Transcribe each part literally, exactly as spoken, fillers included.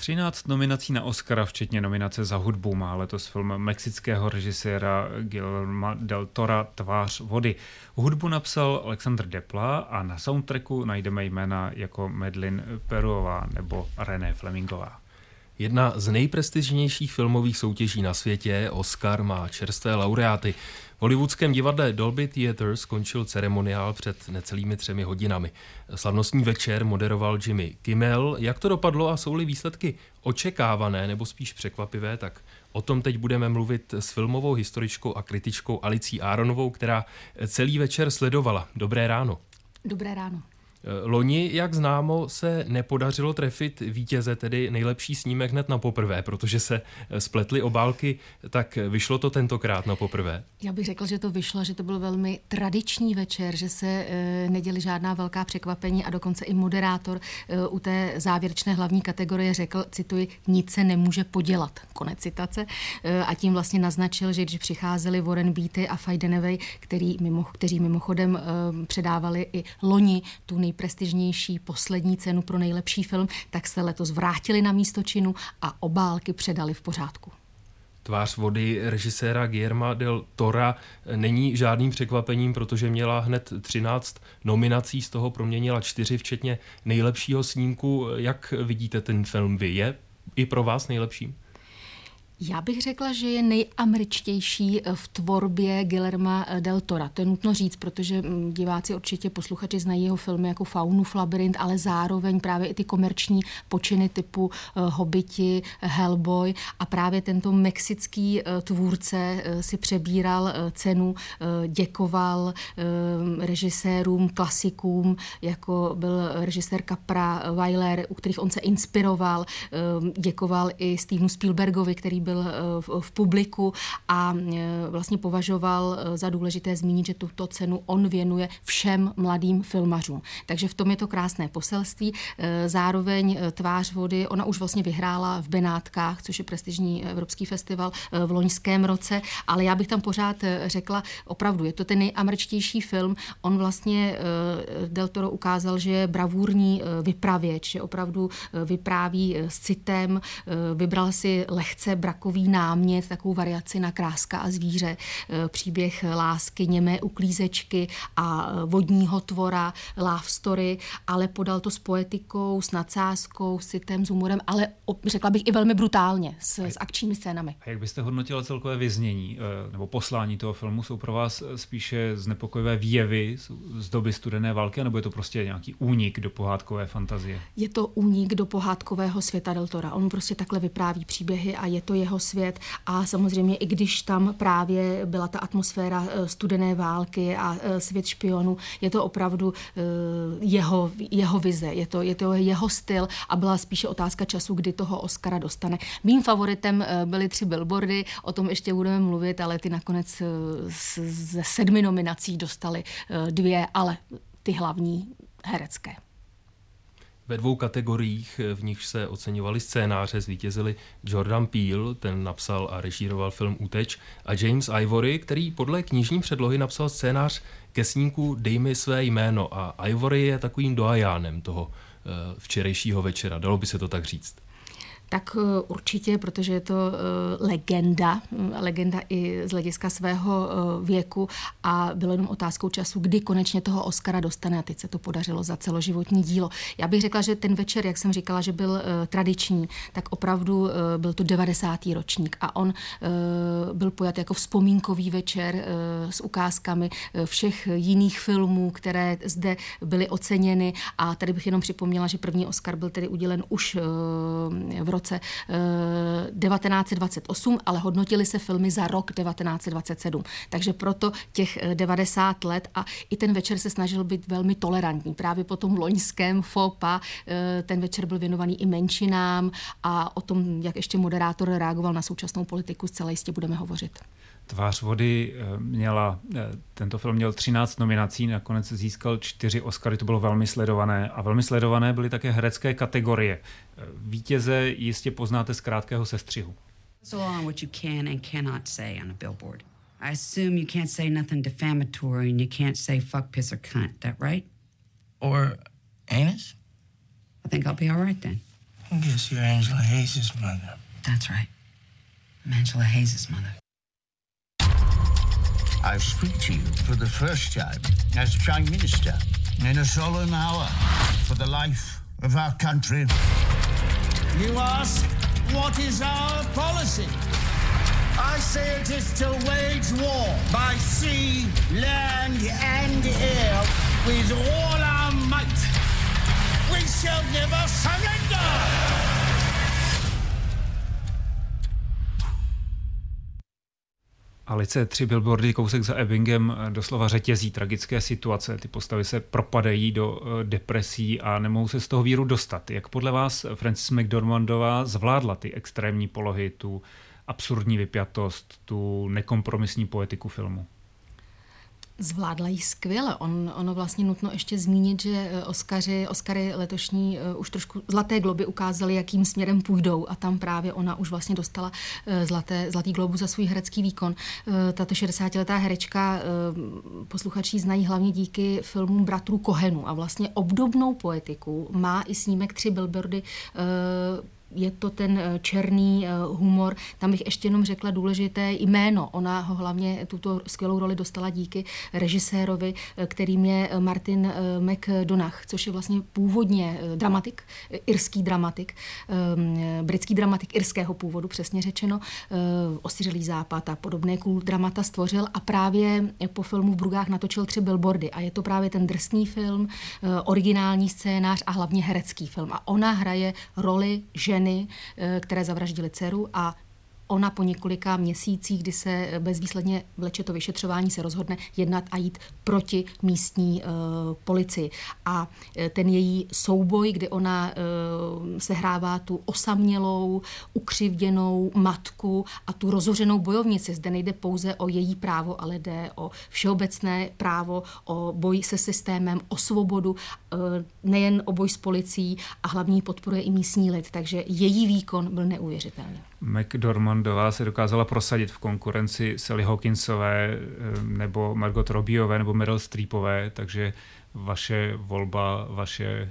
třináct nominací na Oscara, včetně nominace za hudbu, má letos film mexického režiséra Guillerma del Tora Tvář vody. Hudbu napsal Alexandre Desplat a na soundtracku najdeme jména jako Madeleine Perouová nebo René Flemingová. Jedna z nejprestižnějších filmových soutěží na světě, Oscar, má čerstvé laureáty. V hollywoodském divadle Dolby Theatre skončil ceremoniál před necelými třemi hodinami. Slavnostní večer moderoval Jimmy Kimmel. Jak to dopadlo a jsou-li výsledky očekávané nebo spíš překvapivé, tak o tom teď budeme mluvit s filmovou historičkou a kritičkou Alicí Aronovou, která celý večer sledovala. Dobré ráno. Dobré ráno. Loni, jak známo, se nepodařilo trefit vítěze, tedy nejlepší snímek hned na poprvé, protože se spletly obálky, tak vyšlo to tentokrát na poprvé? Já bych řekl, že to vyšlo, že to byl velmi tradiční večer, že se e, neděli žádná velká překvapení a dokonce i moderátor e, u té závěrečné hlavní kategorie řekl, cituji, nic se nemůže podělat, konec citace, e, a tím vlastně naznačil, že když přicházeli Warren Beatty a Faye Dunaway, který mimo, kteří mimochodem e, předávali i loni tu nej prestižnější poslední cenu pro nejlepší film, tak se letos vrátili na místo činu a obálky předali v pořádku. Tvář vody režiséra Guillerma del Tora není žádným překvapením, protože měla hned třináct nominací, z toho proměnila čtyři, včetně nejlepšího snímku. Jak vidíte ten film vy? Je i pro vás nejlepším? Já bych řekla, že je nejameričtější v tvorbě Guillerma del Tora. To je nutno říct, protože diváci určitě posluchači znají jeho filmy jako Faunův labyrint, ale zároveň právě i ty komerční počiny typu Hobiti, Hellboy a právě tento mexický tvůrce si přebíral cenu, děkoval režisérům, klasikům, jako byl režisér Capra, Weiler, u kterých on se inspiroval, děkoval i Stevenu Spielbergovi, který byl v publiku a vlastně považoval za důležité zmínit, že tuto cenu on věnuje všem mladým filmařům. Takže v tom je to krásné poselství. Zároveň Tvář vody, ona už vlastně vyhrála v Benátkách, což je prestižní evropský festival v loňském roce, ale já bych tam pořád řekla, opravdu je to ten nejameričtější film. On vlastně del Toro ukázal, že je bravurní vypravěč, že opravdu vypráví s citem, vybral si lehce brakový námět, takovou variaci na Kráska a zvíře, příběh lásky, němé uklízečky a vodního tvora, love story, ale podal to s poetikou, s nadsázkou, s citem, s humorem, ale řekla bych i velmi brutálně, s, s akčními scénami. A jak byste hodnotila celkové vyznění nebo poslání toho filmu? Jsou pro vás spíše znepokojivé výjevy z doby studené války, nebo je to prostě nějaký únik do pohádkové fantazie? Je to únik do pohádkového světa del Tora. On prostě takhle vypráví příběhy a je to jeho svět a samozřejmě i když tam právě byla ta atmosféra studené války a svět špionů, je to opravdu jeho, jeho vize, je to, je to jeho styl a byla spíše otázka času, kdy toho Oscara dostane. Mým favoritem byly tři billboardy, o tom ještě budeme mluvit, ale ty nakonec ze sedmi nominací dostali dvě, ale ty hlavní herecké. Ve dvou kategoriích, v nich se oceňovali scénáře, zvítězili Jordan Peele, ten napsal a režíroval film Úteč, a James Ivory, který podle knižní předlohy napsal scénář ke snímku Dej mi své jméno, a Ivory je takovým doajánem toho včerejšího večera, dalo by se to tak říct. Tak určitě, protože je to uh, legenda, legenda i z hlediska svého uh, věku a bylo jenom otázkou času, kdy konečně toho Oscara dostane a teď se to podařilo za celoživotní dílo. Já bych řekla, že ten večer, jak jsem říkala, že byl uh, tradiční, tak opravdu uh, byl to devadesátý ročník a on uh, byl pojat jako vzpomínkový večer uh, s ukázkami uh, všech jiných filmů, které zde byly oceněny a tady bych jenom připomněla, že první Oscar byl tedy udělen už uh, v roce devatenáct set dvacet osm, ale hodnotily se filmy za rok devatenáct set dvacet sedm. Takže proto těch devadesát let a i ten večer se snažil být velmi tolerantní. Právě po tom loňském faux pas ten večer byl věnovaný i menšinám a o tom, jak ještě moderátor reagoval na současnou politiku, zcela jistě budeme hovořit. Tvář vody měla, tento film měl třináct nominací, nakonec získal čtyři Oscary, to bylo velmi sledované a velmi sledované byly také herecké kategorie. Vítěze jistě poznáte z krátkého sestřihu. So on what you can and cannot say on a billboard. I assume you can't say nothing defamatory and you can't say fuck, piss or cunt, that right? Or anus? I think I'll be all right then. I guess you're Angela Hayes' mother. That's right. I'm Angela Hayes' mother. I speak to you for the first time as Prime Minister in a solemn hour for the life of our country. You ask, what is our policy? I say it is to wage war by sea, land and air with all our might. We shall never surrender! Alice, tři billboardy kousek za Ebbingem doslova řetězí tragické situace. Ty postavy se propadají do depresí a nemohou se z toho víru dostat. Jak podle vás Frances McDormandová zvládla ty extrémní polohy, tu absurdní vypjatost, tu nekompromisní poetiku filmu? Zvládla jí skvěle. On, ono vlastně nutno ještě zmínit, že Oscary, Oscary letošní uh, už trošku Zlaté globy ukázaly, jakým směrem půjdou a tam právě ona už vlastně dostala uh, zlaté, Zlatý globus za svůj herecký výkon. Uh, tato šedesátiletá herečka uh, posluchači znají hlavně díky filmům bratrů Cohenů a vlastně obdobnou poetiku má i snímek Tři billboardy. Uh, Je to ten černý humor. Tam bych ještě jenom řekla důležité jméno. Ona ho hlavně tuto skvělou roli dostala díky režisérovi, kterým je Martin McDonagh, což je vlastně původně dramatik, irský dramatik, britský dramatik irského původu, přesně řečeno. Osiřelý západ a podobné cool dramata stvořil a právě po filmu V Brugách natočil Tři billboardy. A je to právě ten drsný film, originální scénář a hlavně herecký film. A ona hraje roli ženy, které zavraždily dceru a ona po několika měsících, kdy se bezvýsledně vleče to vyšetřování, se rozhodne jednat a jít proti místní uh, policii. A ten její souboj, kdy ona uh, sehrává tu osamělou, ukřivděnou matku a tu rozhořenou bojovnici. Zde nejde pouze o její právo, ale jde o všeobecné právo, o boj se systémem, o svobodu, uh, nejen o boj s policií a hlavně podporuje i místní lid. Takže její výkon byl neuvěřitelný. McDormandová se dokázala prosadit v konkurenci Sally Hawkinsové nebo Margot Robbiové nebo Meryl Streepové, takže vaše volba, vaše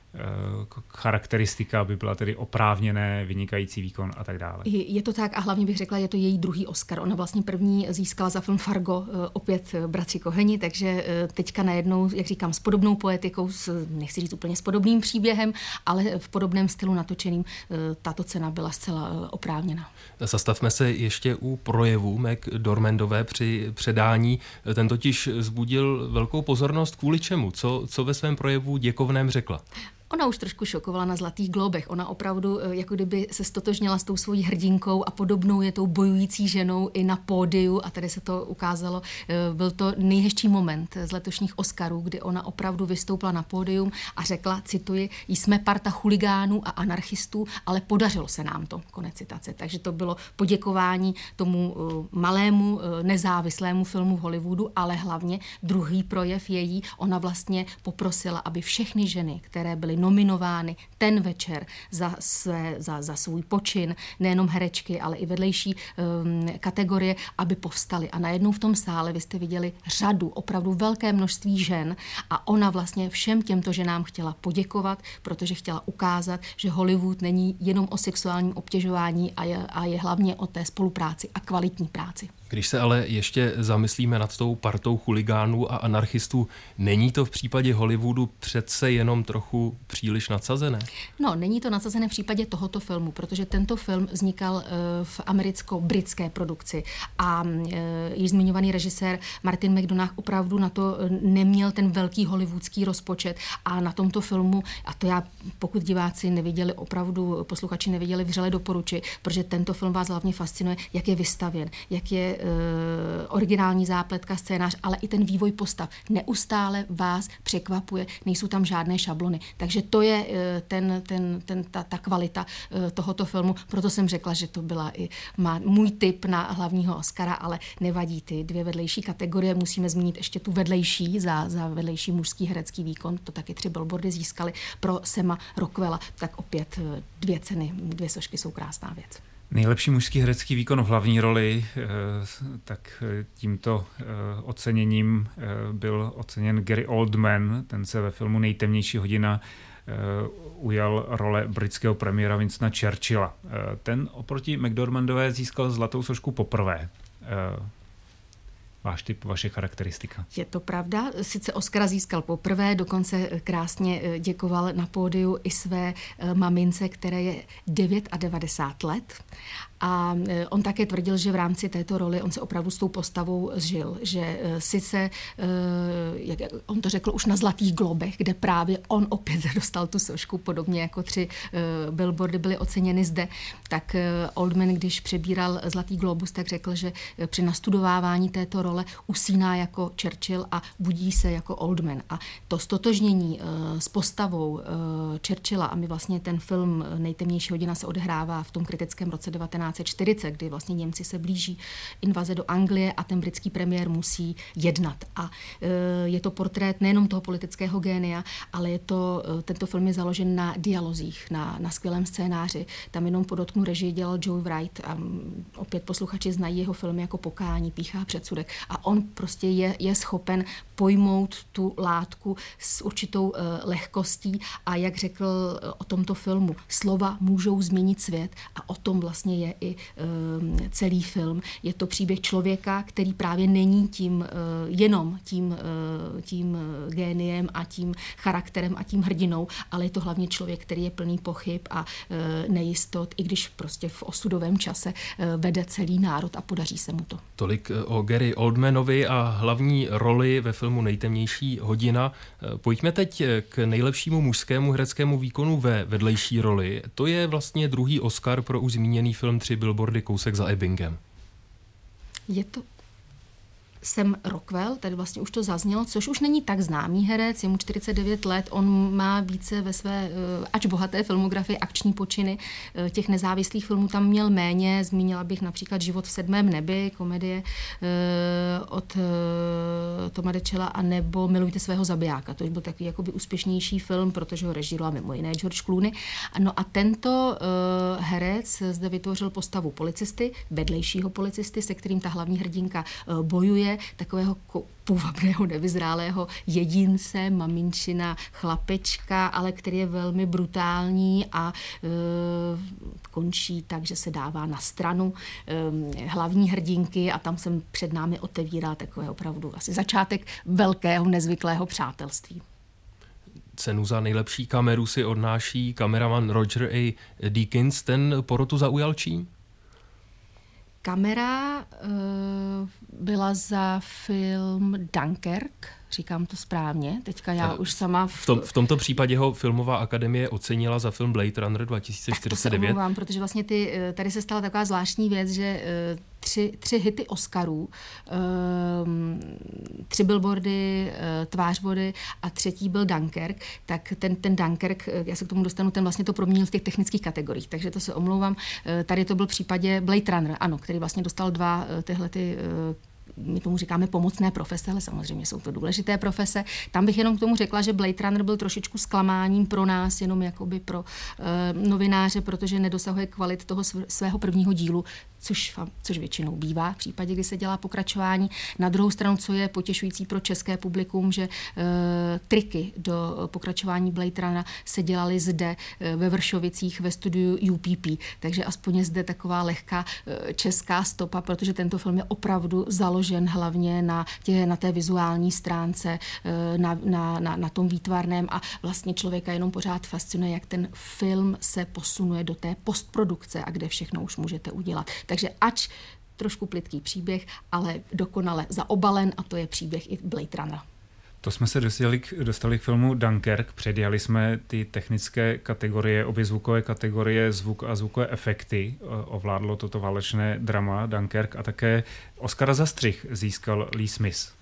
charakteristika by byla tedy oprávněné, vynikající výkon a tak dále. Je, je to tak a hlavně bych řekla, je to její druhý Oscar. Ona vlastně první získala za film Fargo, opět bratři Coheni, takže teďka najednou, jak říkám, s podobnou poetikou, s, nechci říct úplně s podobným příběhem, ale v podobném stylu natočeným, tato cena byla zcela oprávněna. Zastavme se ještě u projevu McDormandové při předání. Ten totiž vzbudil velkou pozornost kvůli čemu? Co, co ve svém projevu děkovném řekla? Ona už trošku šokovala na Zlatých globech. Ona opravdu jako kdyby se stotožnila s tou svojí hrdinkou a podobnou je tou bojující ženou i na pódiu a tady se to ukázalo. Byl to nejhezčí moment z letošních Oscarů, kdy ona opravdu vystoupila na pódium a řekla, cituji, jsme parta chuligánů a anarchistů, ale podařilo se nám to. Konec citace. Takže to bylo poděkování tomu malému nezávislému filmu v Hollywoodu, ale hlavně druhý projev její. Ona vlastně poprosila, aby všechny ženy, které byly nominovány ten večer za, své, za, za svůj počin, nejenom herečky, ale i vedlejší um, kategorie, aby povstaly. A najednou v tom sále vy jste viděli řadu, opravdu velké množství žen a ona vlastně všem těmto ženám chtěla poděkovat, protože chtěla ukázat, že Hollywood není jenom o sexuálním obtěžování a je, a je hlavně o té spolupráci a kvalitní práci. Když se ale ještě zamyslíme nad tou partou chuligánů a anarchistů, není to v případě Hollywoodu přece jenom trochu příliš nadsazené? No, není to nadsazené v případě tohoto filmu, protože tento film vznikal v americko-britské produkci a již zmiňovaný režisér Martin McDonagh opravdu na to neměl ten velký hollywoodský rozpočet a na tomto filmu, a to já, pokud diváci neviděli, opravdu posluchači neviděli, vřele doporučuji, protože tento film vás hlavně fascinuje, jak je vystavěn, jak je originální zápletka, scénář, ale i ten vývoj postav. Neustále vás překvapuje, nejsou tam žádné šablony. Takže to je ten, ten, ten, ta, ta kvalita tohoto filmu. Proto jsem řekla, že to byla i má, můj tip na hlavního Oscara, ale nevadí ty dvě vedlejší kategorie. Musíme zmínit ještě tu vedlejší za, za vedlejší mužský herecký výkon. To taky Tři billboardy získali pro Sama Rockwella. Tak opět dvě ceny, dvě sošky jsou krásná věc. Nejlepší mužský herecký výkon v hlavní roli, tak tímto oceněním byl oceněn Gary Oldman, ten se ve filmu Nejtemnější hodina ujal role britského premiéra Winstona Churchilla. Ten oproti McDormandové získal zlatou sošku poprvé. Váš typ, vaše charakteristika. Je to pravda. Sice Oscara získal poprvé, dokonce krásně děkoval na pódiu i své mamince, které je devadesát devět let. A on také tvrdil, že v rámci této roli on se opravdu s tou postavou zžil, že sice, jak on to řekl už na Zlatých globech, kde právě on opět dostal tu sošku, podobně jako tři billboardy byly oceněny zde, tak Oldman, když přebíral Zlatý globus, tak řekl, že při nastudovávání této role usíná jako Churchill a budí se jako Oldman. A to stotožnění s postavou Churchilla, a my vlastně ten film Nejtemnější hodina se odehrává v tom kritickém roce devatenáct set čtyřicet, kdy vlastně Němci se blíží invaze do Anglie a ten britský premiér musí jednat. A je to portrét nejenom toho politického génia, ale je to, tento film je založen na dialozích, na, na skvělém scénáři. Tam jenom podotknu, režii dělal Joe Wright a opět posluchači znají jeho filmy jako Pokání, Pýcha a předsudek. A on prostě je, je schopen pojmout tu látku s určitou uh, lehkostí a jak řekl uh, o tomto filmu, slova můžou změnit svět a o tom vlastně je i uh, celý film. Je to příběh člověka, který právě není tím, uh, jenom tím, uh, tím uh, géniem a tím charakterem a tím hrdinou, ale je to hlavně člověk, který je plný pochyb a uh, nejistot, i když prostě v osudovém čase uh, vede celý národ a podaří se mu to. Tolik o Gary Oldmanovi a hlavní roli ve filmu Nejtemnější hodina. Pojďme teď k nejlepšímu mužskému hereckému výkonu ve vedlejší roli. To je vlastně druhý Oscar pro už zmíněný film Tři billboardy kousek za Ebbingem. Je to Sam Rockwell, tady vlastně už to zaznělo, což už není tak známý herec, je mu čtyřicet devět let, on má více ve své ač bohaté filmografii akční počiny, těch nezávislých filmů tam měl méně, zmínila bych například Život v sedmém nebi, komedie od Toma Dechela, a nebo Milujte svého zabijáka, to už byl takový jakoby úspěšnější film, protože ho režíroval mimo jiné George Clooney. No a tento herec zde vytvořil postavu policisty, vedlejšího policisty, se kterým ta hlavní hrdinka bojuje, takového půvabného, nevyzrálého jedince, maminčina, chlapečka, ale který je velmi brutální a e, končí tak, že se dává na stranu e, hlavní hrdinky a tam jsem před námi otevírá takové opravdu asi začátek velkého, nezvyklého přátelství. Cenu za nejlepší kameru si odnáší kameraman Roger A. Deakins, ten porotu zaujal čím? Kamera uh, byla za film Dunkirk, říkám to správně, teďka já už sama... V, v, tom, v tomto případě ho Filmová akademie ocenila za film Blade Runner dva tisíce čtyřicet devět. Tak to se omlouvám, protože vlastně ty, tady se stala taková zvláštní věc, že tři, tři hity Oscarů, um, tři billboardy, uh, Tvář vody a třetí byl Dunkirk, tak ten, ten Dunkirk, já se k tomu dostanu, ten vlastně to proměnil v těch technických kategoriích, takže to se omlouvám. Tady to byl v případě Blade Runner, ano, který vlastně dostal dva tyhle ty uh, my tomu říkáme pomocné profese, ale samozřejmě jsou to důležité profese. Tam bych jenom k tomu řekla, že Blade Runner byl trošičku zklamáním pro nás, jenom jakoby pro uh, novináře, protože nedosahuje kvalit toho svého prvního dílu, což, což většinou bývá v případě, kdy se dělá pokračování. Na druhou stranu, co je potěšující pro české publikum, že uh, triky do pokračování Blade Runnera se dělaly zde uh, ve Vršovicích ve studiu U P P, takže aspoň je zde taková lehká uh, česká stopa, protože tento film je opravdu založen hlavně na, tě, na té vizuální stránce, na, na, na, na tom výtvarném a vlastně člověka jenom pořád fascinuje, jak ten film se posunuje do té postprodukce a kde všechno už můžete udělat. Takže ač trošku plytký příběh, ale dokonale zaobalen a to je příběh i Blade Runner. To jsme se dostali k, dostali k filmu Dunkirk, předjali jsme ty technické kategorie, obě zvukové kategorie, zvuk a zvukové efekty, ovládlo toto válečné drama Dunkirk a také Oscara za střih získal Lee Smith.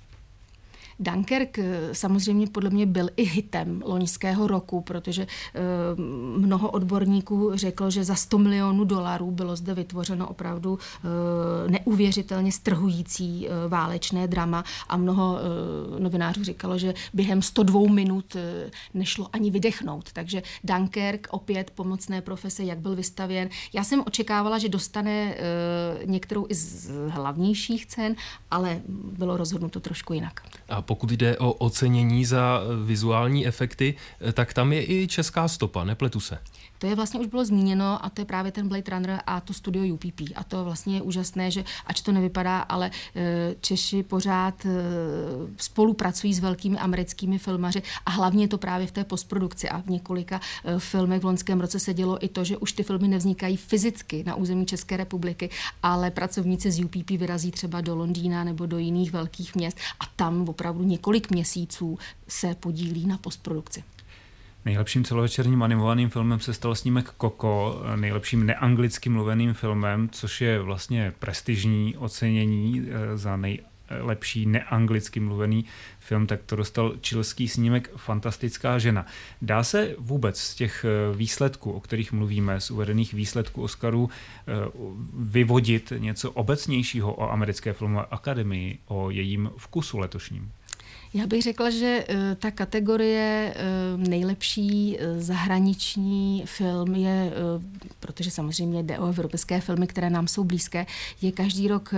Dunkirk samozřejmě podle mě byl i hitem loňského roku, protože mnoho odborníků řeklo, že za sto milionů dolarů bylo zde vytvořeno opravdu neuvěřitelně strhující válečné drama a mnoho novinářů říkalo, že během sto dva minut nešlo ani vydechnout. Takže Dunkirk, opět pomocné profese, jak byl vystavěn. Já jsem očekávala, že dostane některou i z hlavnějších cen, ale bylo rozhodnuto trošku jinak. A pokud jde o ocenění za vizuální efekty, tak tam je i česká stopa, nepletu se. To je vlastně už bylo zmíněno a to je právě ten Blade Runner a to studio U P P. A to vlastně je úžasné, že ač to nevypadá, ale Češi pořád spolupracují s velkými americkými filmaři a hlavně to právě v té postprodukci a v několika filmech v loňském roce se dělo i to, že už ty filmy nevznikají fyzicky na území České republiky, ale pracovníci z U P P vyrazí třeba do Londýna nebo do jiných velkých měst a tam opravdu několik měsíců se podílí na postprodukci. Nejlepším celovečerním animovaným filmem se stal snímek Coco, nejlepším neanglicky mluveným filmem, což je vlastně prestižní ocenění za nejlepší neanglicky mluvený film, tak to dostal chilský snímek Fantastická žena. Dá se vůbec z těch výsledků, o kterých mluvíme, z uvedených výsledků Oscarů, vyvodit něco obecnějšího o americké filmové akademii, o jejím vkusu letošním? Já bych řekla, že ta kategorie nejlepší zahraniční film je, protože samozřejmě jde o evropské filmy, které nám jsou blízké, je každý rok,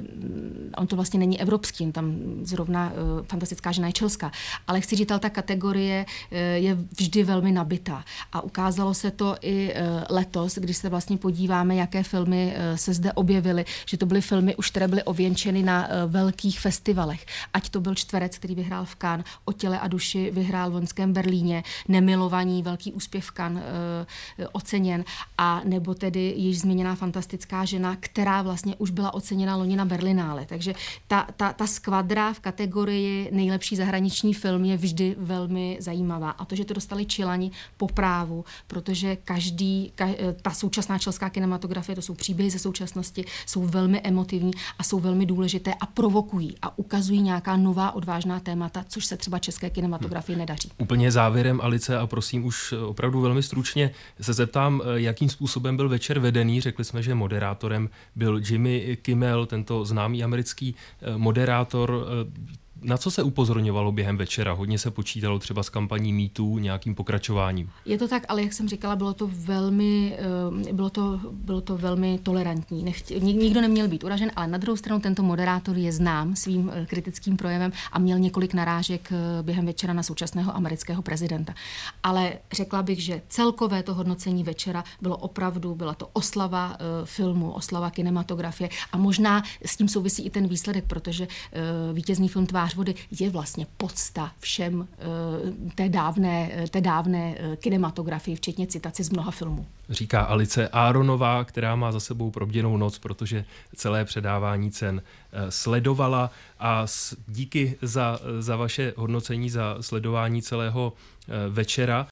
on to vlastně není evropský, tam zrovna Fantastická žena je chilská, ale chci říct, ta kategorie je vždy velmi nabitá. A ukázalo se to i letos, když se vlastně podíváme, jaké filmy se zde objevily, že to byly filmy už, které byly ověnčeny na velkých festivalech. Ať to byl Čtverec, který vyhrál v Cannes, O těle a duši vyhrál v loňském Berlíně, Nemilovaní, velký úspěch v Cannes e, oceněn, a nebo tedy již zmíněná Fantastická žena, která vlastně už byla oceněna loni na Berlinále. Takže ta, ta, ta skvadra v kategorii nejlepší zahraniční film je vždy velmi zajímavá. A to, že to dostali Čilani po právu, protože každý, ka, ta současná chilská kinematografie, to jsou příběhy ze současnosti, jsou velmi emotivní a jsou velmi důležité a provokují a ukazují nějaká nová odvážná témata, což se třeba české kinematografii nedaří. Úplně závěrem, Alice, a prosím už opravdu velmi stručně se zeptám, jakým způsobem byl večer vedený. Řekli jsme, že moderátorem byl Jimmy Kimmel, tento známý americký moderátor. Na co se upozorňovalo během večera? Hodně se počítalo třeba s kampaní Me Too, nějakým pokračováním. Je to tak, ale jak jsem říkala, bylo to velmi, bylo to, bylo to velmi tolerantní. Nechtě, nikdo neměl být uražen, ale na druhou stranu tento moderátor je znám svým kritickým projevem a měl několik narážek během večera na současného amerického prezidenta. Ale řekla bych, že celkové to hodnocení večera bylo opravdu, byla to oslava filmu, oslava kinematografie a možná s tím souvisí i ten výsledek, protože vítězný film Tvář vody je vlastně podsta všem uh, té dávné, té dávné uh, kinematografii, včetně citaci z mnoha filmů. Říká Alice Áronová, která má za sebou probděnou noc, protože celé předávání cen uh, sledovala, a s, díky za, za vaše hodnocení, za sledování celého uh, večera.